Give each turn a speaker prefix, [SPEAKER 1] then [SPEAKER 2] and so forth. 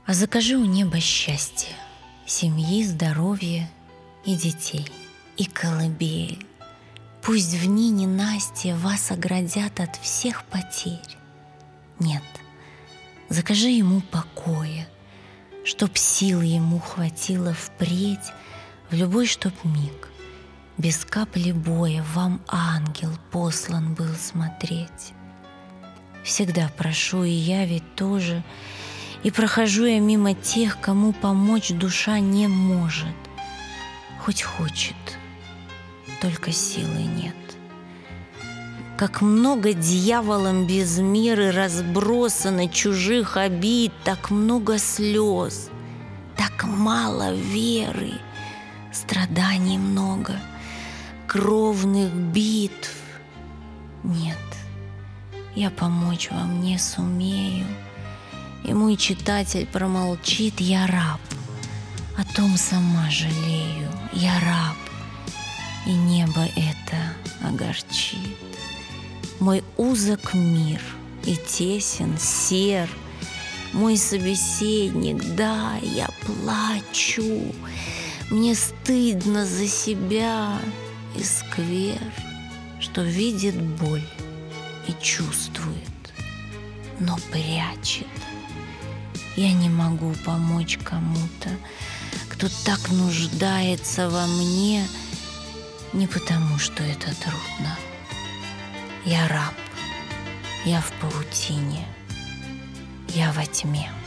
[SPEAKER 1] А закажи у неба счастье, семьи, здоровья и детей, и колыбель. Пусть в дни ненастья вас оградят от всех потерь. Нет, закажи ему покоя, чтоб сил ему хватило впредь в любой чтоб миг. Без капли боя вам ангел послан был смотреть. Всегда прошу, и я ведь тоже, и прохожу я мимо тех, кому помочь душа не может, хоть хочет, только силы нет. Как много дьяволом без меры разбросано чужих обид, так много слез, так мало веры, страданий много, кровных битв. Нет, я помочь вам не сумею, и мой читатель промолчит: я раб, о том сама жалею, я раб, и небо это огорчит. Мой узок мир и тесен, сер, мой собеседник, да, я плачу, мне стыдно за себя, и сквер, что видит боль и чувствует, но прячет. Я не могу помочь кому-то, кто так нуждается во мне, не потому, что это трудно. Я раб, я в паутине, я во тьме.